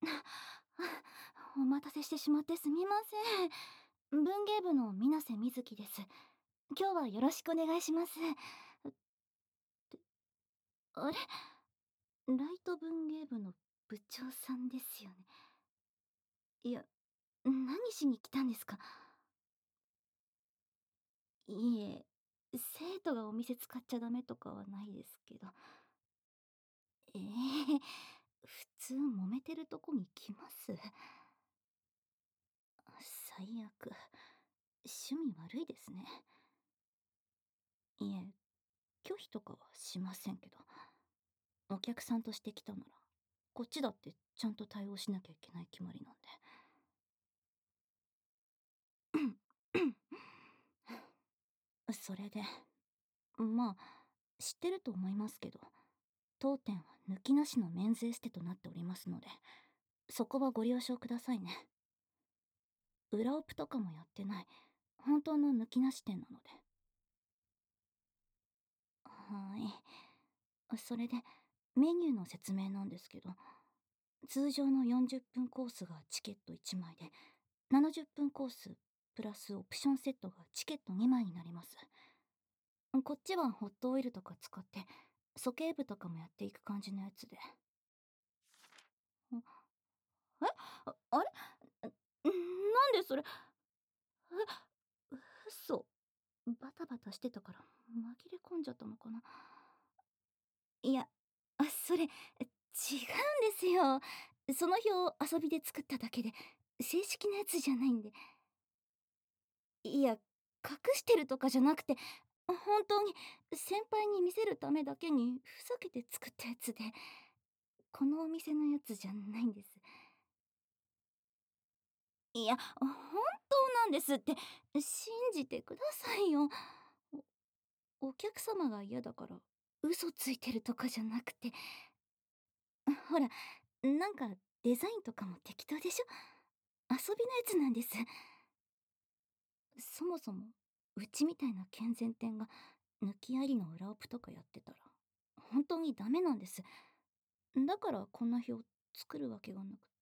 お待たせしてしまってすみません。文芸部の水瀬みずきです。今日はよろしくお願いします。あれ、ライト文芸部の部長さんですよね。いや、何しに来たんですか？いえ、生徒がお店使っちゃダメとかはないですけど。ええ、普通揉めてるとこに来ます？最悪。趣味悪いですね。いえ、拒否とかはしませんけど。お客さんとして来たなら、こっちだってちゃんと対応しなきゃいけない決まりなんで。それで、まあ、知ってると思いますけど、当店は抜きなしのメンズエステとなっておりますので、そこはご了承くださいね。裏オプとかもやってない、本当の抜きなし店なので。はい。それで、メニューの説明なんですけど、通常の40分コースがチケット1枚で、70分コースプラスオプションセットがチケット2枚になります。こっちはホットオイルとか使って、鼠径部とかもやっていく感じのやつで。えあれなんでそれ、嘘。バタバタしてたから紛れ込んじゃったのかな。いや、それ、違うんですよ。その表遊びで作っただけで、正式なやつじゃないんで。いや、隠してるとかじゃなくて、本当に先輩に見せるためだけにふざけて作ったやつで、このお店のやつじゃないんです。いや、本当なんですって、信じてくださいよ。お客様が嫌だから嘘ついてるとかじゃなくて、ほら、なんかデザインとかも適当でしょ？遊びのやつなんです。そもそもうちみたいな健全店が抜きありの裏オプとかやってたら本当にダメなんです。だからこんな表作るわけがなくて。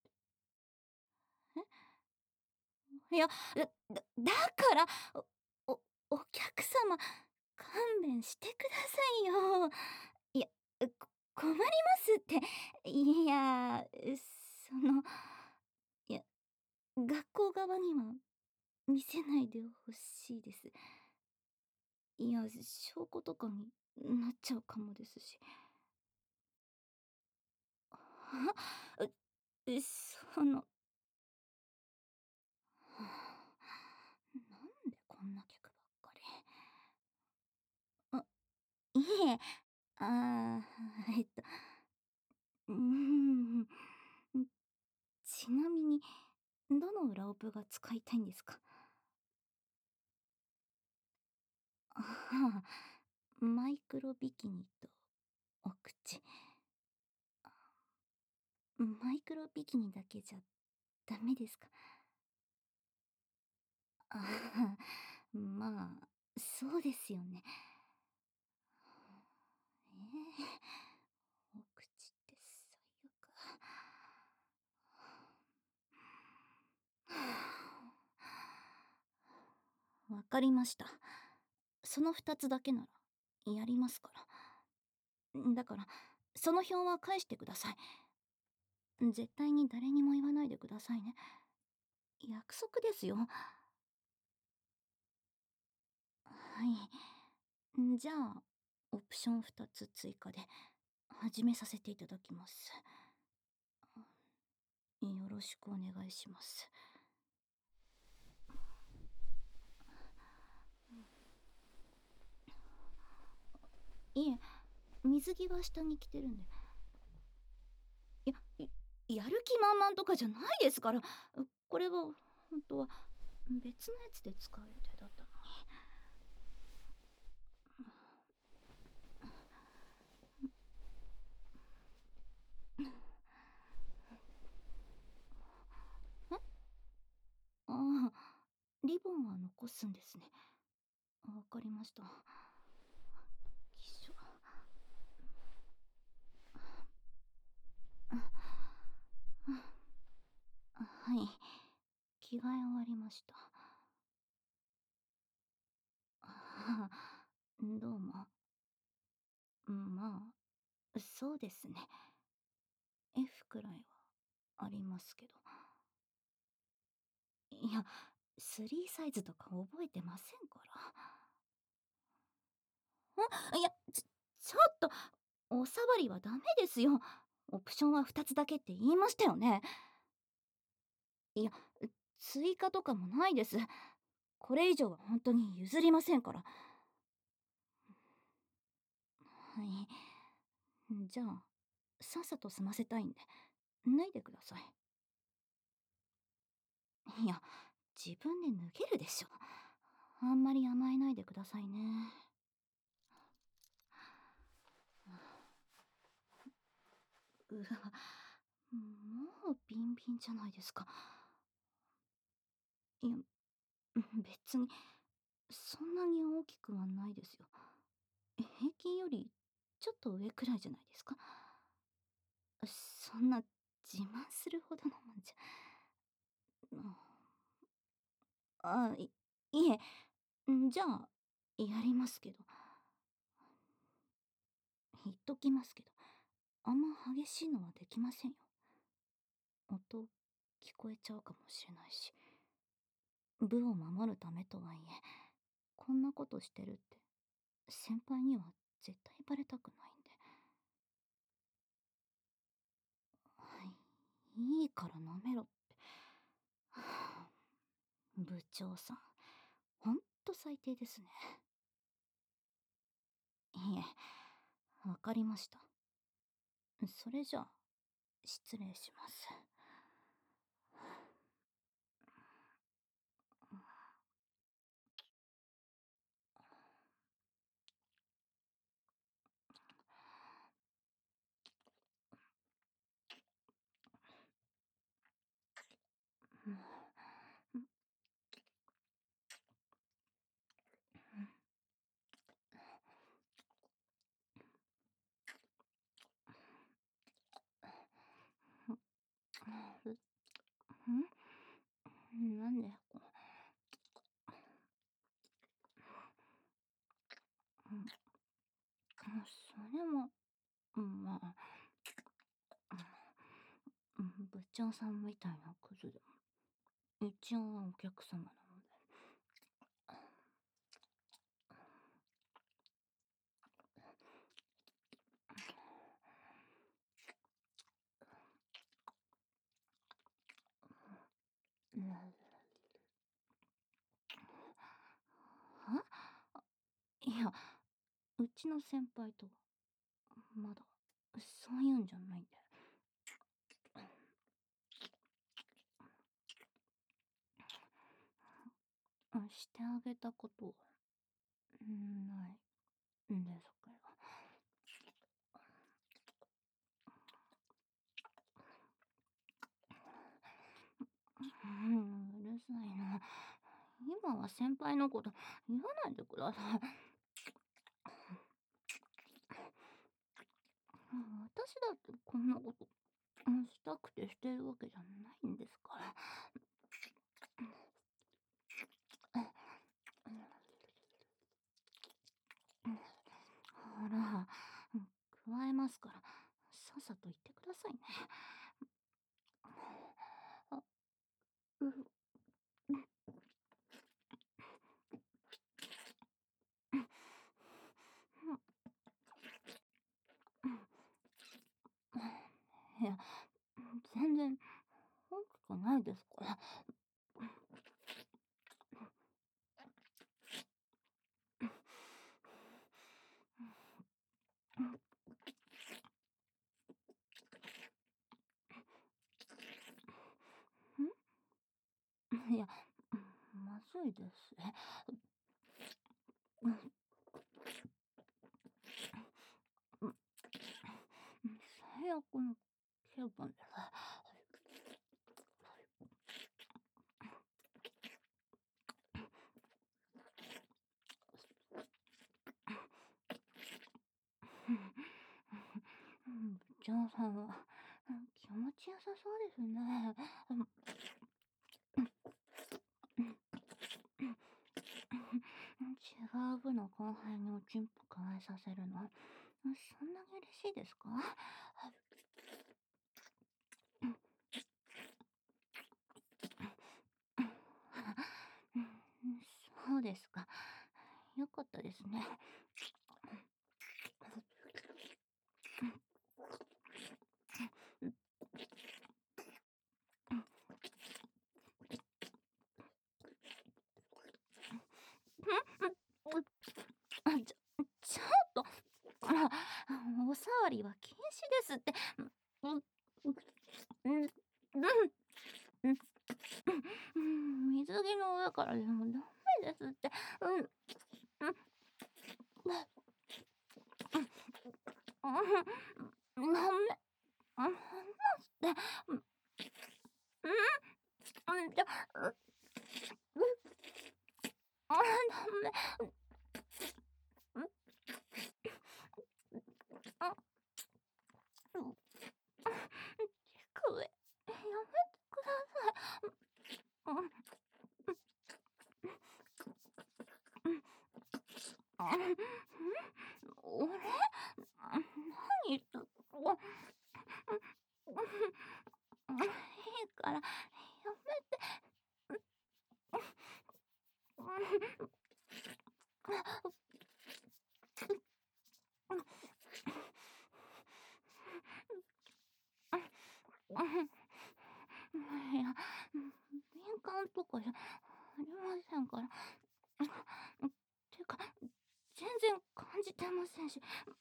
いや、だからおおお客様、勘弁してくださいよ。いや、困りますって。いや、その、いや、学校側には見せないでほしいです。いや、証拠とかになっちゃうかもですし。はその、なんでこんな客ばっかり。あ、いえ、えっと、うーん、ちなみに、どの裏オプが使いたいんですか？ああ、マイクロビキニとお口。マイクロビキニだけじゃダメですか？ああ、まあ、そうですよね。お口って最悪。わかりました。その2つだけならやりますから。だから、その表は返してください。絶対に誰にも言わないでくださいね。約束ですよ。はい。じゃあ、オプション2つ追加で始めさせていただきます。よろしくお願いします。いえ、水着は下に着てるんで。やる気満々とかじゃないですから。これは本当は別のやつで使う予定だったのに。ああ、リボンは残すんですね。わかりました。きしょ。 着替え終わりました。ああ、どうも。まあ、そうですね。F くらいはありますけど。いや、3サイズとか覚えてませんから。いや、ちょっと、おさわりはダメですよ。オプションは2つだけって言いましたよね。いや、追加とかもないです。これ以上は本当に譲りませんから。はい。じゃあ、さっさと済ませたいんで、脱いでください。いや、自分で脱げるでしょ。あんまり甘えないでくださいね。うわ、もうビンビンじゃないですか。いや、別に、そんなに大きくはないですよ。平均よりちょっと上くらいじゃないですか。そんな自慢するほどのもんじゃ。いえ、じゃあ、やりますけど。言っときますけど、あんま激しいのはできませんよ。音、聞こえちゃうかもしれないし。部を守るためとはいえ、こんなことしてるって、先輩には絶対バレたくないんで。はい、いいから舐めろって。はあ、部長さん、ほんと最低ですね。いえ、わかりました。それじゃあ、失礼します。なんでそれも、まあ、部長さんみたいなクズでも、一応はお客様なので。いや、うちの先輩と、まだ、そういうんじゃないんで。してあげたことは、ないんですけど。うるさいな。今は先輩のこと言わないでください。私だってこんなことしたくてしてるわけじゃないんですから。ほら、加えますから、さっさと言ってくださいね。あ、う、いや、全然大きくないですから。いや、まずいです。最悪の気分です。部長さんは気持ちよさそうですね。 部の後輩におちんぽ加えさせるの、そんなに嬉しいですか？うん、そうですか。よかったですね。ちょっと、あ、お触りは禁止ですって。うん、うん、うん、うん、うん、水着の上からでもダメですって。うん、うん、うん、ダメ。離して。うん、うん、じゃ、ダメ。うん、あ、うん、上、やめてください。うん、あ、俺、何言っいいから、やめて。いや、敏感とかじゃありませんから。てか、全然感じてませんし。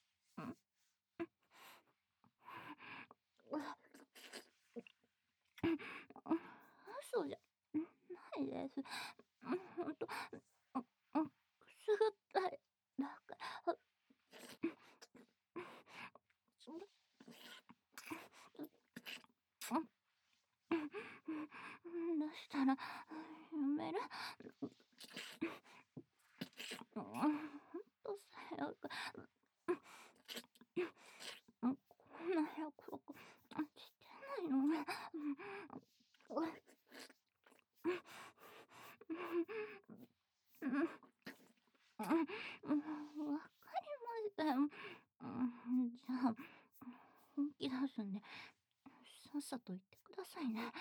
嘘じゃないです。ほんと、くすぐったいだから。出したらやめる？ほんと最悪。こんな約束してないのに。わかりましたよ。じゃあ、本気出すんで、さっさと言ってくださいね。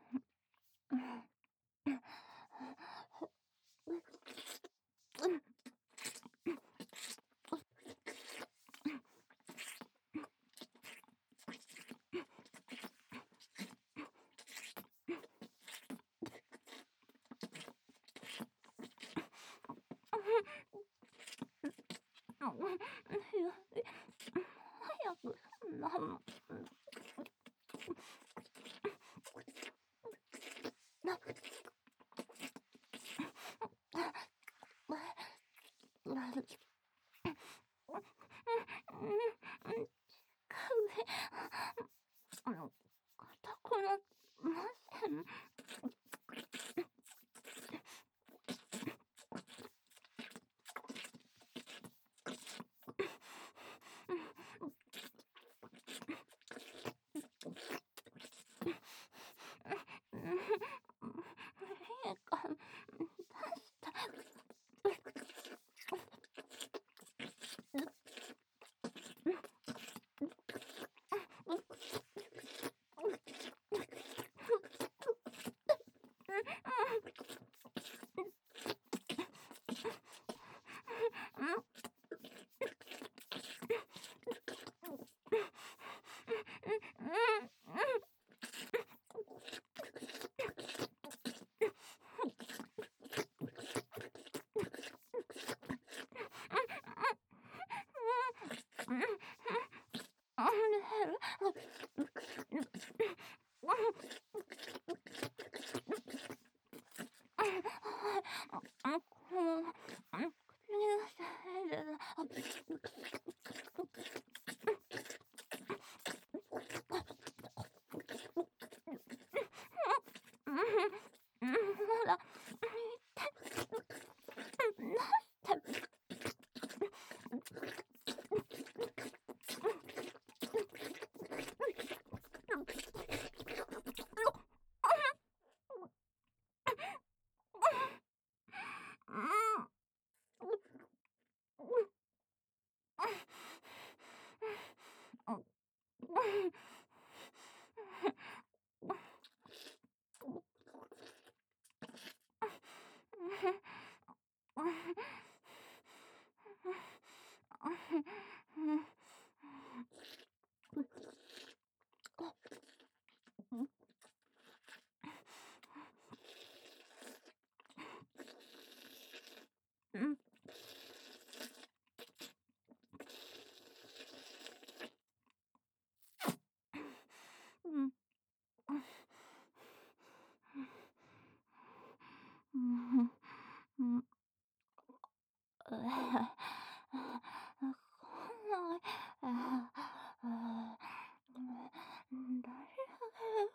いや、早く、そんなの。硬くなません。いいから出して。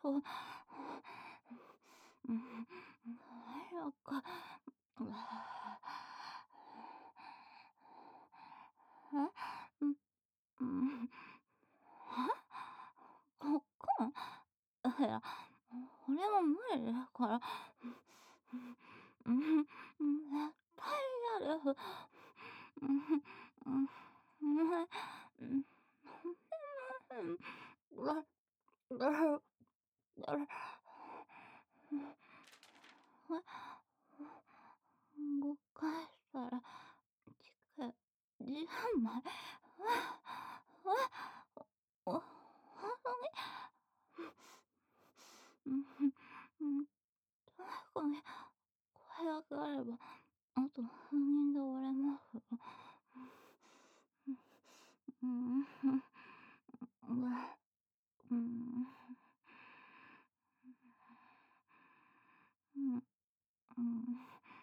う、うん、早く、うん、うん、こっかいや、これは無理だから、うん、絶対やる。うん、うん、うん、5回したら、チケ10枚。ほんとに、うん、確かに、これだけあれば、あと数人で終われますよ。うん、うん、うん、うん、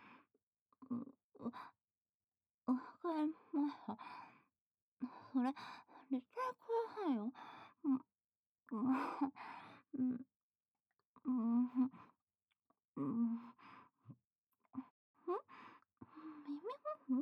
わかりました。それ、絶対くださいよ。うん、うん、うん、うん、耳ほ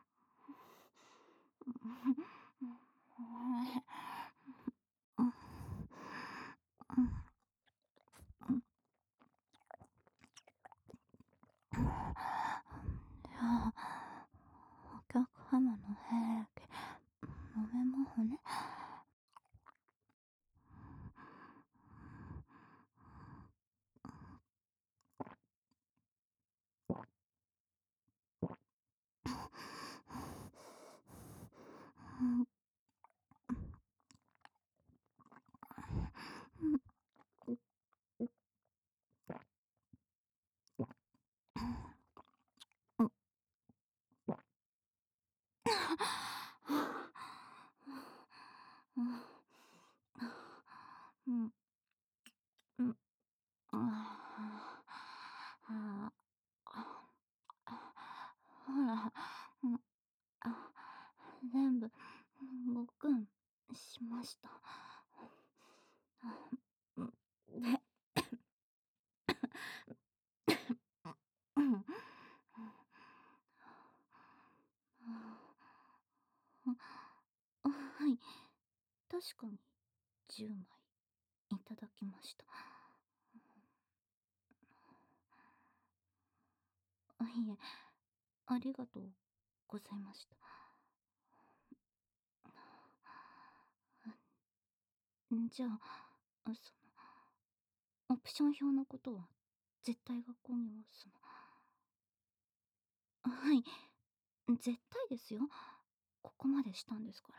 じゃあ、お客様の部屋だけ飲めますね。うん、うん、ああ、ほら、うん、あ、全部、ごくんしました。うん、で、うん、はい、確かに10枚いただきました。いえ、ありがとうございました。じゃあ、オプション表のことは絶対学校にははい、絶対ですよ。ここまでしたんですから。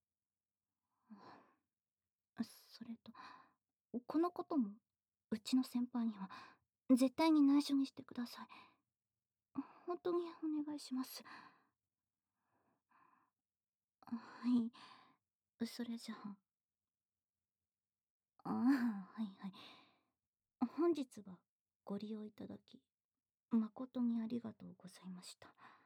それと、このことも、うちの先輩には絶対に内緒にしてください。本当にお願いします。はい、それじゃはいはい。本日はご利用いただき、誠にありがとうございました。